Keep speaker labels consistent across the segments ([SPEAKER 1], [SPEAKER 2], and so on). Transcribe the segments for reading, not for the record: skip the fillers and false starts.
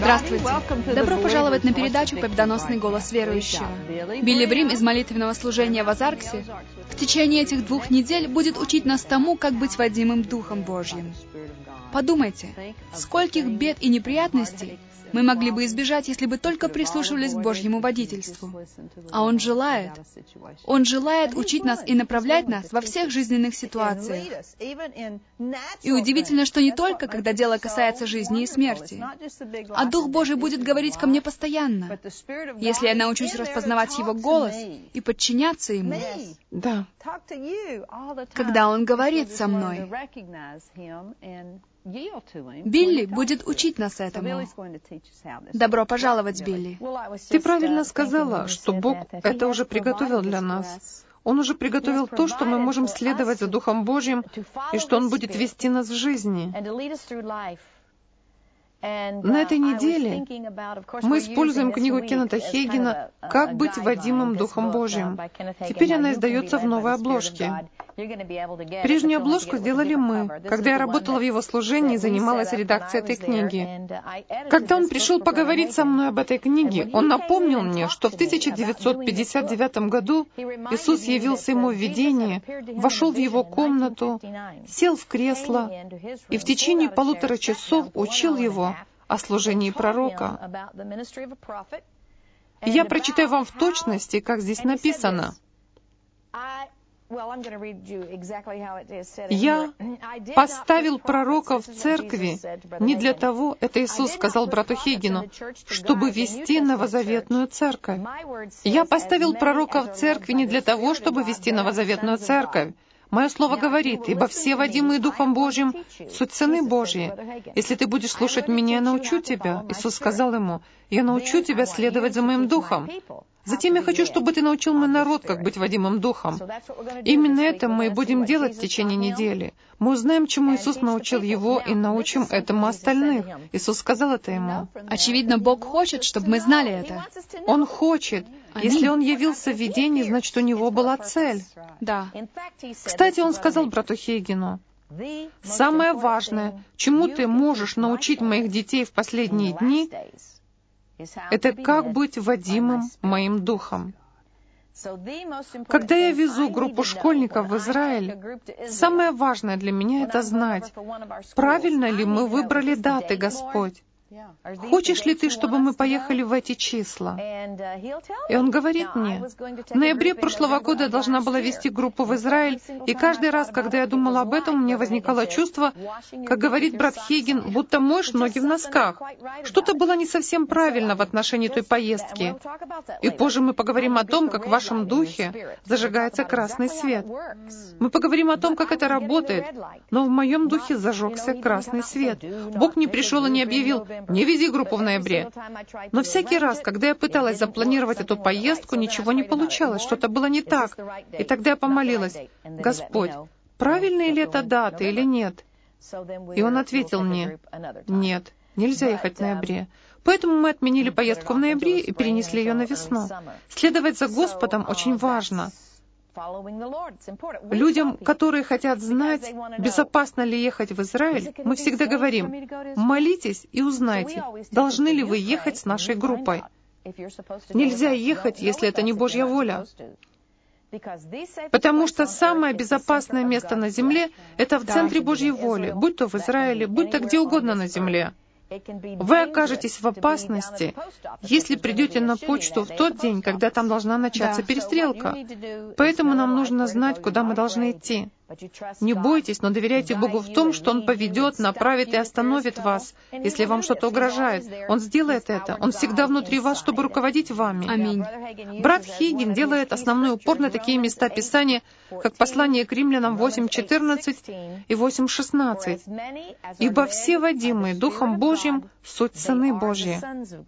[SPEAKER 1] Здравствуйте! Добро пожаловать на передачу «Победоносный голос верующего». Билли Брим из молитвенного служения в Озарксе в течение этих 2 недель будет учить нас тому, как быть водимым Духом Божьим. Подумайте, скольких бед и неприятностей мы могли бы избежать, если бы только прислушивались к Божьему водительству. А Он желает учить нас и направлять нас во всех жизненных ситуациях. И удивительно, что не только, когда дело касается жизни и смерти, а Дух Божий будет говорить ко мне постоянно, если я научусь распознавать Его голос и подчиняться Ему.
[SPEAKER 2] Да.
[SPEAKER 1] Когда Он говорит со мной. Билли будет учить нас этому. Добро пожаловать, Билли.
[SPEAKER 2] Ты правильно сказала, что Бог это уже приготовил для нас. Он уже приготовил то, что мы можем следовать за Духом Божьим, и что Он будет вести нас в жизни. На этой неделе мы используем книгу Кеннета Хейгена «Как быть водимым Духом Божьим». Теперь она издается в новой обложке. Прежнюю обложку сделали мы, когда я работала в его служении и занималась редакцией этой книги. Когда он пришел поговорить со мной об этой книге, он напомнил мне, что в 1959 году Иисус явился ему в видении, вошел в его комнату, сел в кресло и в течение 1,5 часов учил его о служении пророка. Я прочитаю вам в точности, как здесь написано. «Я поставил пророка в церкви не для того, это Иисус сказал брату Хейгену, чтобы вести новозаветную церковь. Я поставил пророка в церкви не для того, чтобы вести новозаветную церковь. Мое слово говорит, ибо все водимые Духом Божьим суть сыны Божьи. Если ты будешь слушать меня, я научу тебя». Иисус сказал ему, «Я научу тебя следовать за моим Духом. Затем я хочу, чтобы ты научил мой народ, как быть водимым Духом». Именно это мы и будем делать в течение недели. Мы узнаем, чему Иисус научил его, и научим этому остальных. Иисус сказал это ему.
[SPEAKER 1] Очевидно, Бог хочет, чтобы мы знали это.
[SPEAKER 2] Он хочет. Если Он явился в видении, значит, у Него была цель.
[SPEAKER 1] Да.
[SPEAKER 2] Кстати, Он сказал брату Хейгену, «Самое важное, чему ты можешь научить моих детей в последние дни, это как быть водимым моим Духом». Когда я везу группу школьников в Израиль, самое важное для меня — это знать, правильно ли мы выбрали даты, Господь. Хочешь ли ты, чтобы мы поехали в эти числа? И он говорит мне, в ноябре прошлого года я должна была вести группу в Израиль, и каждый раз, когда я думала об этом, у меня возникало чувство, как говорит брат Хейген, будто моешь ноги в носках. Что-то было не совсем правильно в отношении той поездки. И позже мы поговорим о том, как в вашем духе зажигается красный свет. Мы поговорим о том, как это работает, но в моем духе зажегся красный свет. Бог не пришел и не объявил, «Не вези группу в ноябре». Но всякий раз, когда я пыталась запланировать эту поездку, ничего не получалось, что-то было не так. И тогда я помолилась, «Господь, правильная ли это дата или нет?» И Он ответил мне, «Нет, нельзя ехать в ноябре». Поэтому мы отменили поездку в ноябре и перенесли ее на весну. Следовать за Господом очень важно. Людям, которые хотят знать, безопасно ли ехать в Израиль, мы всегда говорим, молитесь и узнайте, должны ли вы ехать с нашей группой. Нельзя ехать, если это не Божья воля. Потому что самое безопасное место на земле — это в центре Божьей воли, будь то в Израиле, будь то где угодно на земле. Вы окажетесь в опасности, если придете на почту в тот день, когда там должна начаться перестрелка. Поэтому нам нужно знать, куда мы должны идти. Не бойтесь, но доверяйте Богу в том, что Он поведет, направит и остановит вас, если вам что-то угрожает. Он сделает это. Он всегда внутри вас, чтобы руководить вами.
[SPEAKER 1] Аминь.
[SPEAKER 2] Брат Хейген делает основной упор на такие места Писания, как послание к Римлянам 8:14 и 8:16. «Ибо все водимые Духом Божьим суть сыны Божьи».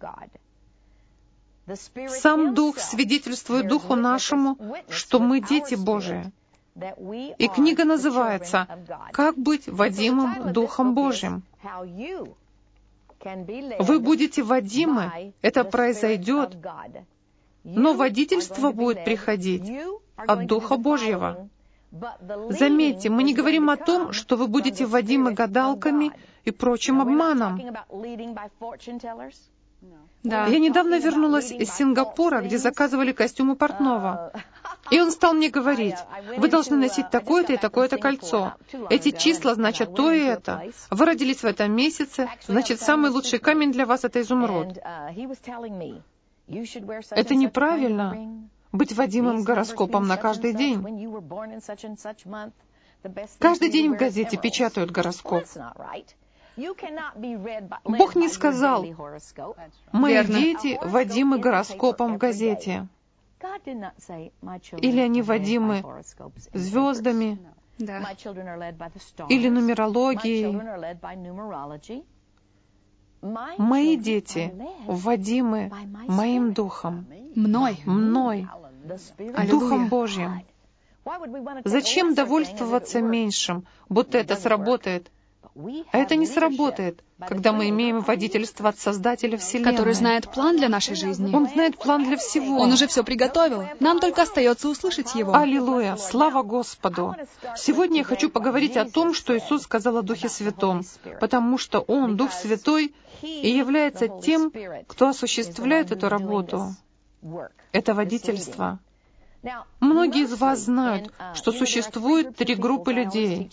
[SPEAKER 2] Сам Дух свидетельствует Духу нашему, что мы дети Божии. И книга называется «Как быть водимым Духом Божьим». Вы будете водимы, это произойдет, но водительство будет приходить от Духа Божьего. Заметьте, мы не говорим о том, что вы будете вводимы гадалками и прочим обманом.
[SPEAKER 1] Да.
[SPEAKER 2] Я недавно вернулась из Сингапура, где заказывали костюм у портного. И он стал мне говорить: вы должны носить такое-то и такое-то кольцо. Эти числа значат то и это. Вы родились в этом месяце, значит, самый лучший камень для вас — это изумруд. Это неправильно — быть вводимым гороскопом на каждый день. Каждый день в газете печатают гороскоп. Бог не сказал: «Мои дети водимы гороскопом в газете». Или они водимы звездами,
[SPEAKER 1] Да.
[SPEAKER 2] или нумерологией. Мои дети водимы моим духом,
[SPEAKER 1] Мной.
[SPEAKER 2] Духом Божьим. Зачем довольствоваться меньшим, будто это сработает? А это не сработает, когда мы имеем водительство от Создателя Вселенной.
[SPEAKER 1] Который знает план для нашей жизни.
[SPEAKER 2] Он знает план для всего.
[SPEAKER 1] Он уже все приготовил. Нам только остается услышать его.
[SPEAKER 2] Аллилуйя! Слава Господу! Сегодня я хочу поговорить о том, что Иисус сказал о Духе Святом, потому что Он, Дух Святой, и является тем, кто осуществляет эту работу. Это водительство. Многие из вас знают, что существует 3 группы людей.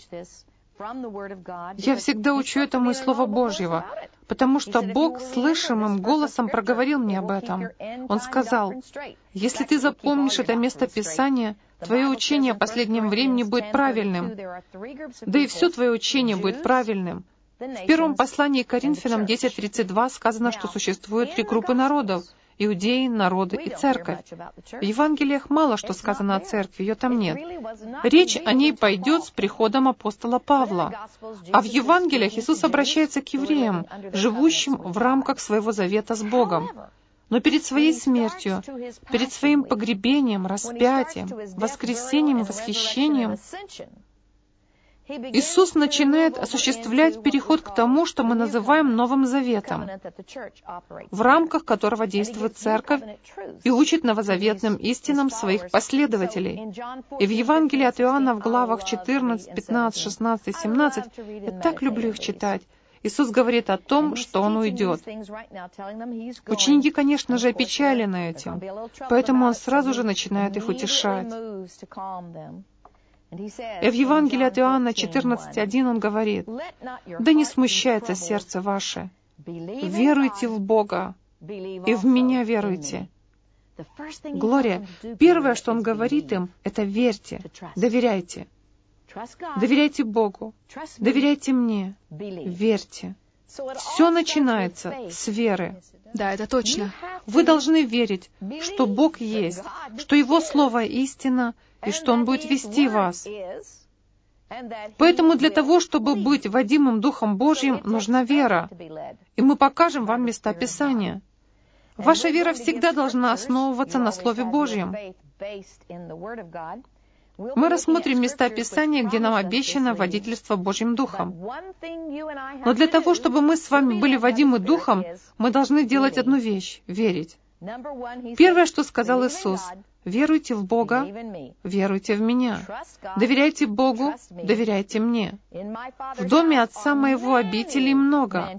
[SPEAKER 2] Я всегда учу этому из Слова Божьего, потому что Бог слышимым голосом проговорил мне об этом. Он сказал: если ты запомнишь это место Писания, твое учение о последнем времени будет правильным, да и все твое учение будет правильным. В первом послании к Коринфянам 10:32 сказано, что существует 3 группы народов: иудеи, народы и церковь. В Евангелиях мало что сказано о церкви, ее там нет. Речь о ней пойдет с приходом апостола Павла. А в Евангелиях Иисус обращается к евреям, живущим в рамках своего завета с Богом. Но перед своей смертью, перед своим погребением, распятием, воскресением и восхищением, Иисус начинает осуществлять переход к тому, что мы называем Новым Заветом, в рамках которого действует Церковь и учит новозаветным истинам своих последователей. И в Евангелии от Иоанна в главах 14, 15, 16 и 17, я так люблю их читать, Иисус говорит о том, что Он уйдет. Ученики, конечно же, опечалены этим, поэтому Он сразу же начинает их утешать. И в Евангелии от Иоанна 14:1 Он говорит: «Да не смущается сердце ваше, веруйте в Бога и в Меня веруйте». Глория, первое, что Он говорит им, это верьте, доверяйте. Доверяйте Богу, доверяйте Мне, верьте. Все начинается с веры.
[SPEAKER 1] Да, это точно.
[SPEAKER 2] Вы должны верить, что Бог есть, что Его Слово истина, и что Он будет вести вас. Поэтому для того, чтобы быть водимым Духом Божьим, нужна вера. И мы покажем вам места Писания. Ваша вера всегда должна основываться на Слове Божьем. Мы рассмотрим места Писания, где нам обещано водительство Божьим Духом. Но для того, чтобы мы с вами были водимы Духом, мы должны делать одну вещь — верить. Первое, что сказал Иисус: «Веруйте в Бога, веруйте в Меня. Доверяйте Богу, доверяйте Мне. В доме Отца Моего обителей много».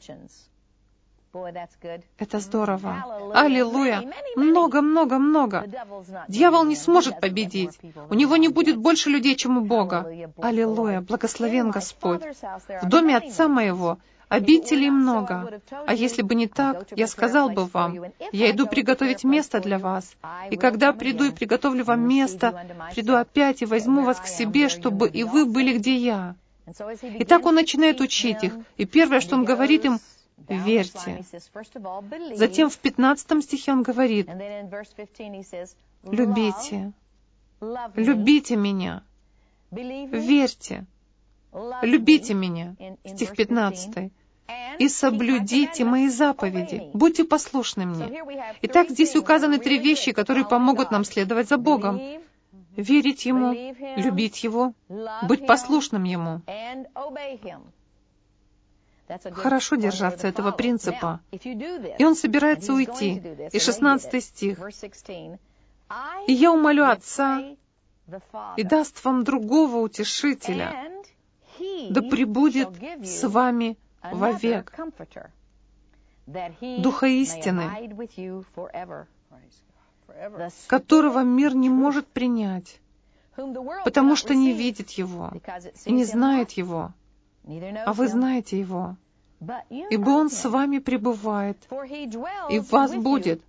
[SPEAKER 2] Это здорово. Аллилуйя! Много, много, много. Дьявол не сможет победить. У него не будет больше людей, чем у Бога. Аллилуйя! Благословен Господь. В доме Отца Моего обителей много. А если бы не так, я сказал бы вам: я иду приготовить место для вас. И когда приду и приготовлю вам место, приду опять и возьму вас к себе, чтобы и вы были, где я. И так Он начинает учить их. И первое, что Он говорит им: верьте. Затем в 15 стихе Он говорит: любите. Любите Меня. Верьте. Любите Меня. Стих 15. «И соблюдите Мои заповеди». Будьте послушны Мне. Итак, здесь указаны 3 вещи, которые помогут нам следовать за Богом. Верить Ему, любить Его, быть послушным Ему. Хорошо держаться этого принципа. И он собирается уйти. И 16 стих. «И я умолю Отца, и даст вам другого утешителя, да пребудет с вами вовек, Духа истины, которого мир не может принять, потому что не видит Его и не знает Его, а вы знаете Его, ибо Он с вами пребывает и в вас будет.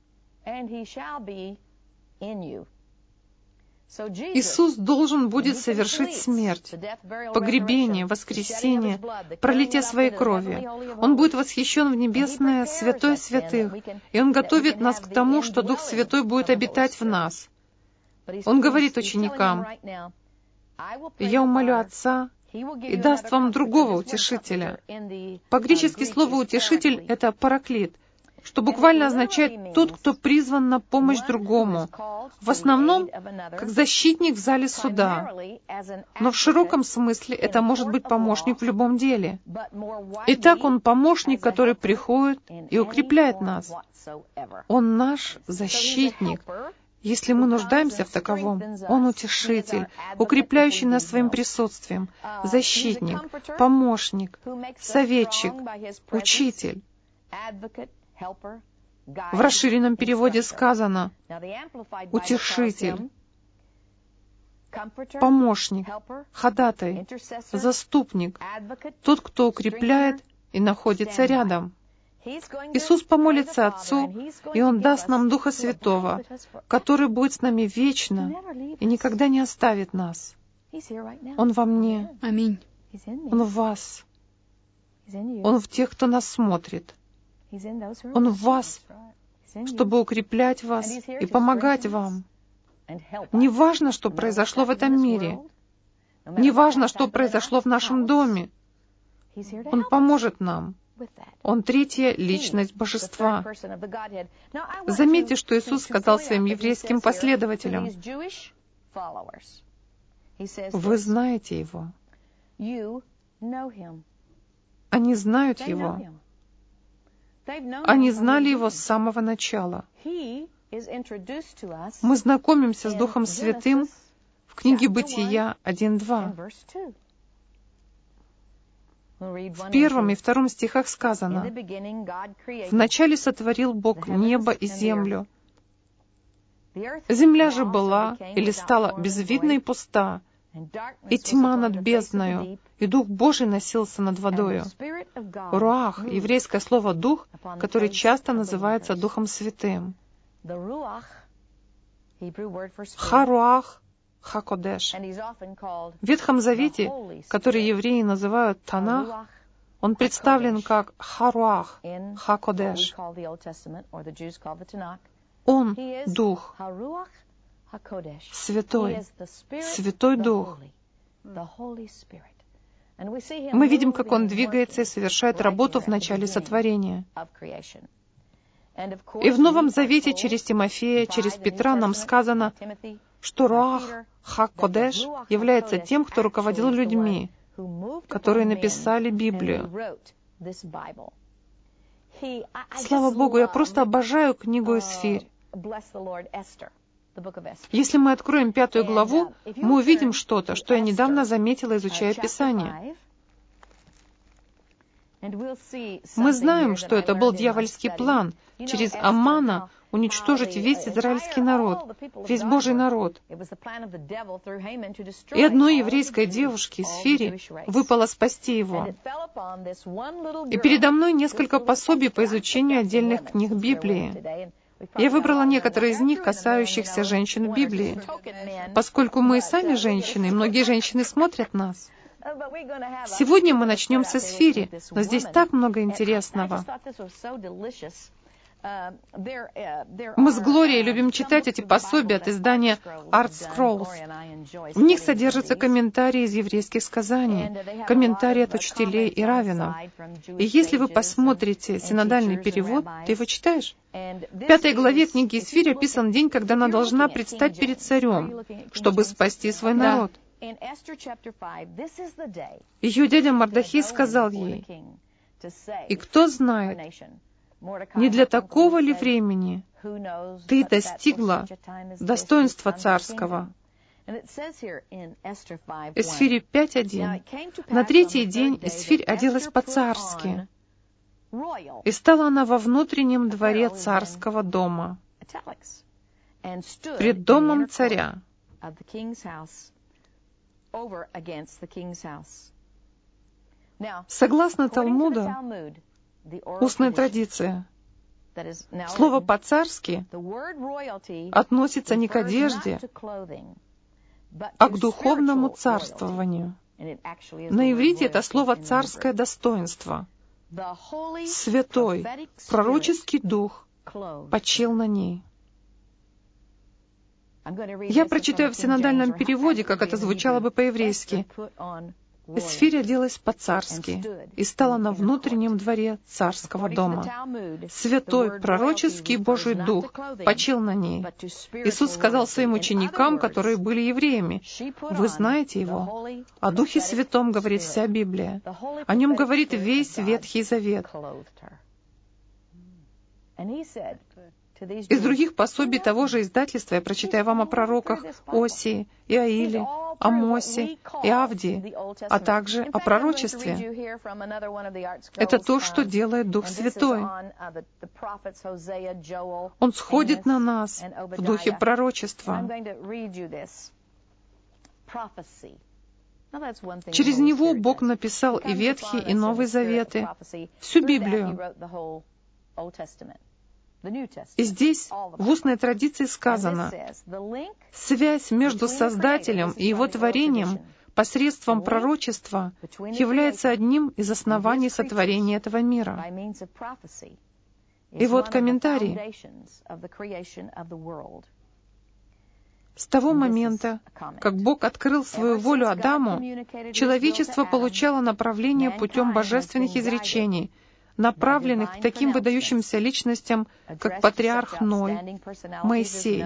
[SPEAKER 2] Иисус должен будет совершить смерть, погребение, воскресение, пролитие своей крови. Он будет восхищен в небесное святое святых, и Он готовит нас к тому, что Дух Святой будет обитать в нас. Он говорит ученикам: «Я умолю Отца, и даст вам другого утешителя». По-гречески слово «утешитель» — это «параклит», что буквально означает «тот, кто призван на помощь другому», в основном как защитник в зале суда. Но в широком смысле это может быть помощник в любом деле. Итак, Он помощник, который приходит и укрепляет нас. Он наш защитник. Если мы нуждаемся в таковом, Он утешитель, укрепляющий нас своим присутствием, защитник, помощник, советчик, учитель. В расширенном переводе сказано «утешитель», «помощник», «ходатай», «заступник», «тот, кто укрепляет и находится рядом». Иисус помолится Отцу, и Он даст нам Духа Святого, который будет с нами вечно и никогда не оставит нас. Он во мне.
[SPEAKER 1] Аминь.
[SPEAKER 2] Он в вас. Он в тех, кто нас смотрит. Он в вас, чтобы укреплять вас и помогать вам. Не важно, что произошло в этом мире. Не важно, что произошло в нашем доме. Он поможет нам. Он третья личность Божества. Заметьте, что Иисус сказал своим еврейским последователям: «Вы знаете Его». Они знают Его. Они знали Его с самого начала. Мы знакомимся с Духом Святым в книге Бытия 1:2. В 1 и 2 стихах сказано: «Вначале сотворил Бог небо и землю. Земля же была или стала безвидна и пуста, и тьма над бездною, и Дух Божий носился над водою». Руах — еврейское слово «дух», который часто называется Духом Святым. Харуах — Хакодеш. В Ветхом Завете, который евреи называют Танах, он представлен как Харуах — Хакодеш. Он — Дух, Святой, Святой Дух. Мы видим, как Он двигается и совершает работу в начале сотворения. И в Новом Завете через Тимофея, через Петра нам сказано, что Руах ха-Кодеш является тем, кто руководил людьми, которые написали Библию. Слава Богу, я просто обожаю книгу Эстер. Если мы откроем 5 главу, мы увидим что-то, что я недавно заметила, изучая Писание. Мы знаем, что это был дьявольский план через Аммана уничтожить весь израильский народ, весь Божий народ. И одной еврейской девушке, Эстер, выпало спасти его. И передо мной несколько пособий по изучению отдельных книг Библии. Я выбрала некоторые из них, касающихся женщин в Библии, поскольку мы и сами женщины, и многие женщины смотрят нас. Сегодня мы начнем с Эстер, но здесь так много интересного. Мы с Глорией любим читать эти пособия от издания Art Scrolls. В них содержатся комментарии из еврейских сказаний, комментарии от учителей и раввинов. И если вы посмотрите синодальный перевод, ты его читаешь? В 5 главе книги Эстер описан день, когда она должна предстать перед царем, чтобы спасти свой народ. Ее дядя Мордехай сказал ей: «И кто знает, не для такого ли времени ты достигла достоинства царского, Эсфире 5:1. «На третий день Эсфирь оделась по-царски, и стала она во внутреннем дворе царского дома, пред домом царя». Согласно Талмуду, устной традиции, слово «по-царски» относится не к одежде, а к духовному царствованию. На иврите это слово «царское достоинство». Святой, пророческий дух почил на ней. Я прочитаю в синодальном переводе, как это звучало бы по-еврейски. Эсфирь оделась по-царски и стала на внутреннем дворе царского дома. Святой, пророческий Божий Дух почил на ней. Иисус сказал своим ученикам, которые были евреями: «Вы знаете Его». О Духе Святом говорит вся Библия. О Нем говорит весь Ветхий Завет. Из других пособий того же издательства я прочитаю вам о пророках Осии, Иаиле, Амосе и Авдии, а также о пророчестве. Это то, что делает Дух Святой. Он сходит на нас в духе пророчества. Через него Бог написал и Ветхий, и Новый Заветы, всю Библию. И здесь в устной традиции сказано: связь между Создателем и Его творением посредством пророчества является одним из оснований сотворения этого мира. И вот комментарий. С того момента, как Бог открыл свою волю Адаму, человечество получало направление путем божественных изречений, направленных к таким выдающимся личностям, как патриарх Ной, Моисей.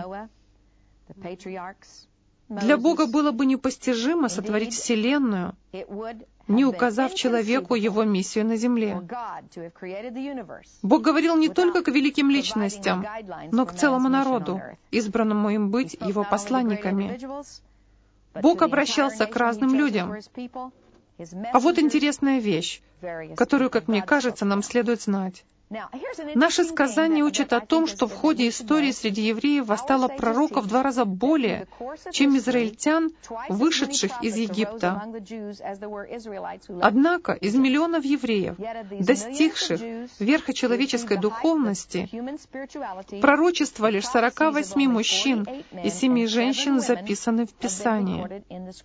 [SPEAKER 2] Для Бога было бы непостижимо сотворить Вселенную, не указав человеку его миссию на земле. Бог говорил не только к великим личностям, но к целому народу, избранному им быть его посланниками. Бог обращался к разным людям. А вот интересная вещь, которую, как мне кажется, нам следует знать. Наши сказания учат о том, что в ходе истории среди евреев восстало пророков в 2 раза более, чем израильтян, вышедших из Египта. Однако из миллионов евреев, достигших верха человеческой духовности, пророчества лишь 48 мужчин и 7 женщин записаны в Писании.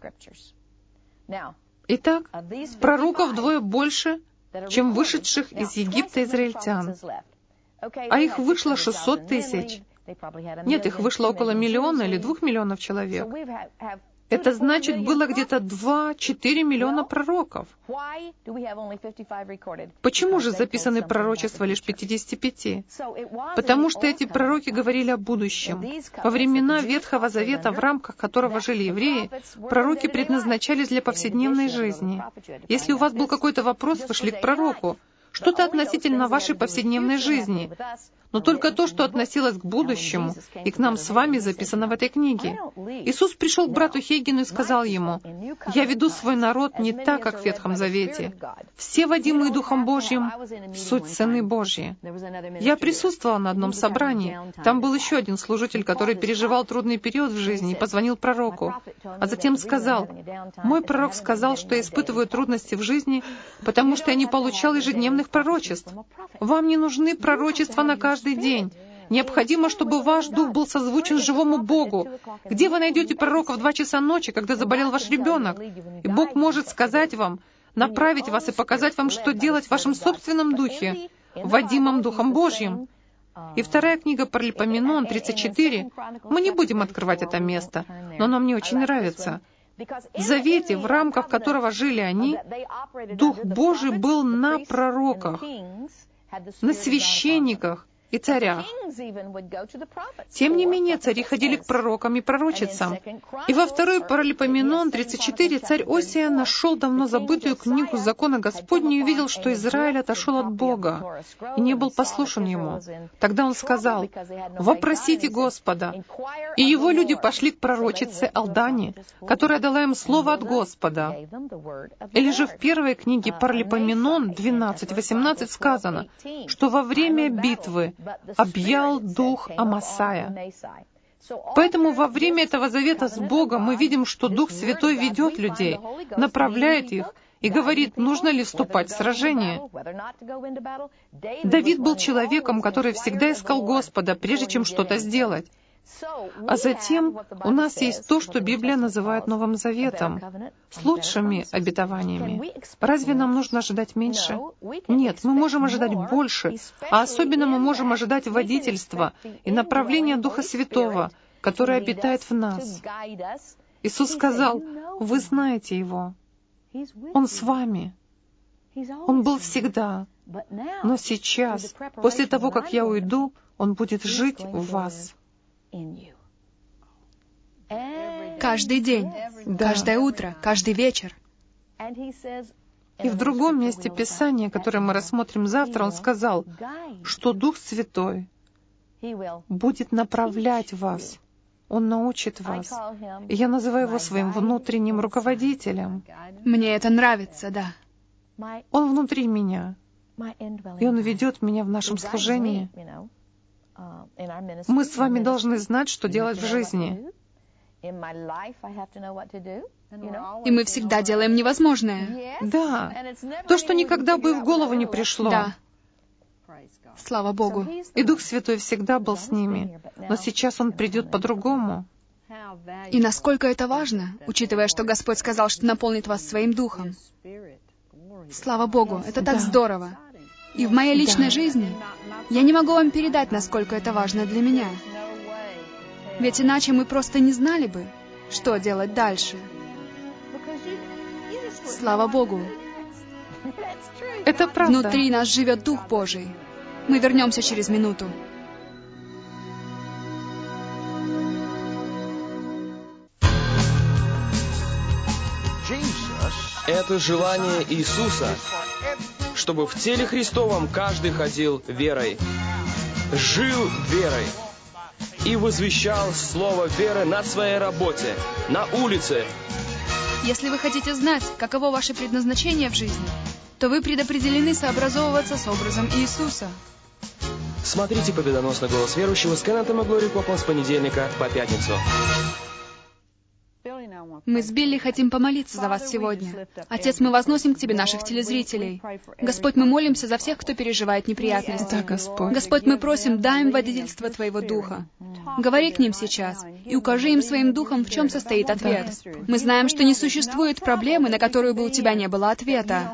[SPEAKER 2] Итак, пророков вдвое больше, чем вышедших из Египта израильтян. А их вышло 600 тысяч. Нет, их вышло около 1 миллиона или 2 миллионов человек. Это значит, было где-то 2-4 миллиона пророков. Почему же записаны пророчества лишь 55? Потому что эти пророки говорили о будущем. Во времена Ветхого Завета, в рамках которого жили евреи, пророки предназначались для повседневной жизни. Если у вас был какой-то вопрос, вы шли к пророку. Что-то относительно вашей повседневной жизни. Но только то, что относилось к будущему, и к нам с вами записано в этой книге. Иисус пришел к брату Хейгену и сказал ему: «Я веду свой народ не так, как в Ветхом Завете. Все, водимые Духом Божьим, суть сыны Божьи». Я присутствовала на одном собрании. Там был еще один служитель, который переживал трудный период в жизни, и позвонил пророку. А затем сказал: «Мой пророк сказал, что я испытываю трудности в жизни, потому что я не получал ежедневных пророчеств». Вам не нужны пророчества на каждый день. Необходимо, чтобы ваш дух был созвучен живому Богу. Где вы найдете пророка в 2 часа ночи, когда заболел ваш ребенок? И Бог может сказать вам, направить вас и показать вам, что делать в вашем собственном духе, водимом Духом Божьим. И 2 книга Паралипоменон 34. Мы не будем открывать это место, но оно мне очень нравится. В Завете, в рамках которого жили они, Дух Божий был на пророках, на священниках и царях. Тем не менее, цари ходили к пророкам и пророчицам. И во 2 Паралипоменон 34 царь Осия нашел давно забытую книгу закона Господня и увидел, что Израиль отошел от Бога и не был послушен ему. Тогда он сказал: «Вопросите Господа». И его люди пошли к пророчице Алдане, которая дала им слово от Господа. Или же в первой книге Паралипоменон 12:18 сказано, что во время битвы объял дух Амасая. Поэтому во время этого завета с Богом мы видим, что Дух Святой ведет людей, направляет их и говорит, нужно ли вступать в сражение. Давид был человеком, который всегда искал Господа, прежде чем что-то сделать. А затем у нас есть то, что Библия называет Новым Заветом, с лучшими обетованиями. Разве нам нужно ожидать меньше? Нет, мы можем ожидать больше, а особенно мы можем ожидать водительства и направления Духа Святого, который обитает в нас. Иисус сказал: «Вы знаете Его. Он с вами. Он был всегда. Но сейчас, после того, как я уйду, Он будет жить в вас».
[SPEAKER 1] Каждый день, каждое утро, каждый вечер.
[SPEAKER 2] И в другом месте Писания, которое мы рассмотрим завтра, Он сказал, что Дух Святой будет направлять вас. Он научит вас. И я называю Его своим внутренним руководителем.
[SPEAKER 1] Мне это нравится, да.
[SPEAKER 2] Он внутри меня. И Он ведет меня в нашем служении. Мы с вами должны знать, что делать в жизни.
[SPEAKER 1] И мы всегда делаем невозможное.
[SPEAKER 2] Да. То, что никогда бы и в голову не пришло.
[SPEAKER 1] Да. Слава Богу.
[SPEAKER 2] И Дух Святой всегда был с ними. Но сейчас Он придет по-другому.
[SPEAKER 1] И насколько это важно, учитывая, что Господь сказал, что наполнит вас Своим Духом. Слава Богу, это так здорово. И в моей личной жизни я не могу вам передать, насколько это важно для меня. Ведь иначе мы просто не знали бы, что делать дальше. Слава Богу.
[SPEAKER 2] Это правда.
[SPEAKER 1] Внутри нас живет Дух Божий. Мы вернемся через минуту.
[SPEAKER 3] Это желание Иисуса, чтобы в теле Христовом каждый ходил верой, жил верой и возвещал слово веры на своей работе, на улице.
[SPEAKER 1] Если вы хотите знать, каково ваше предназначение в жизни, то вы предопределены сообразовываться с образом Иисуса.
[SPEAKER 3] Смотрите «Победоносный голос верующего» с Кеннетом и Глори Коплан с понедельника по пятницу.
[SPEAKER 1] Мы с Билли хотим помолиться за вас сегодня. Отец, мы возносим к Тебе наших телезрителей. Господь, мы молимся за всех, кто переживает неприятности.
[SPEAKER 2] Да, Господь.
[SPEAKER 1] Господь, мы просим, дай им водительство Твоего Духа. Говори к ним сейчас и укажи им Своим Духом, в чем состоит ответ. Мы знаем, что не существует проблемы, на которую бы у Тебя не было ответа.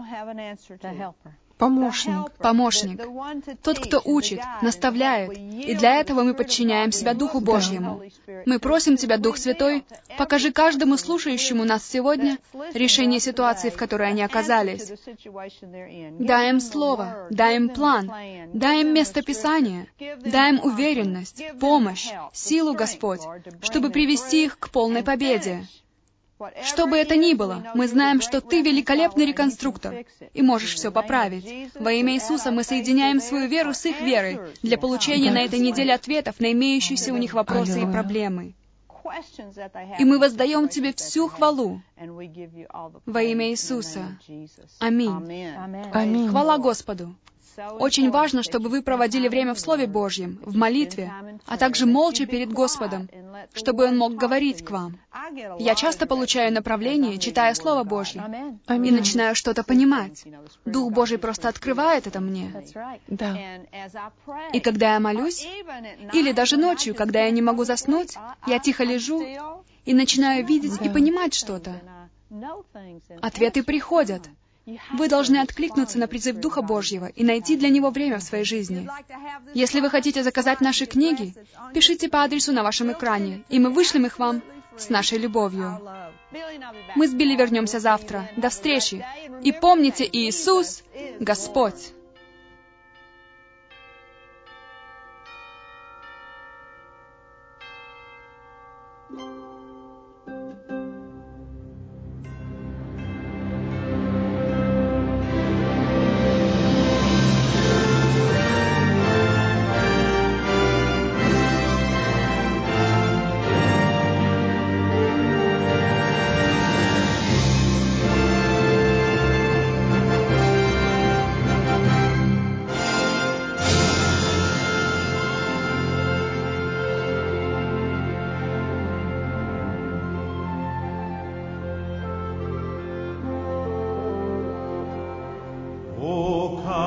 [SPEAKER 1] Помощник. Тот, кто учит, наставляет. И для этого мы подчиняем себя Духу Божьему. Мы просим Тебя, Дух Святой, покажи каждому слушающему нас сегодня решение ситуации, в которой они оказались. Дай им слово, дай им план, дай им место Писания, дай им уверенность, помощь, силу, Господь, чтобы привести их к полной победе. Что бы это ни было, мы знаем, что Ты великолепный реконструктор и можешь все поправить. Во имя Иисуса мы соединяем свою веру с их верой для получения на этой неделе ответов на имеющиеся у них вопросы и проблемы. И мы воздаем Тебе всю хвалу во имя Иисуса. Аминь.
[SPEAKER 2] Аминь.
[SPEAKER 1] Хвала Господу. Очень важно, чтобы вы проводили время в Слове Божьем, в молитве, а также молча перед Господом, чтобы Он мог говорить к вам. Я часто получаю направление, читая Слово Божье, и начинаю что-то понимать. Дух Божий просто открывает это мне.
[SPEAKER 2] Да.
[SPEAKER 1] И когда я молюсь, или даже ночью, когда я не могу заснуть, я тихо лежу и начинаю видеть и понимать что-то. Ответы приходят. Вы должны откликнуться на призыв Духа Божьего и найти для Него время в своей жизни. Если вы хотите заказать наши книги, пишите по адресу на вашем экране, и мы вышлем их вам с нашей любовью. Мы с Билли вернемся завтра. До встречи. И помните, Иисус — Господь.
[SPEAKER 4] come.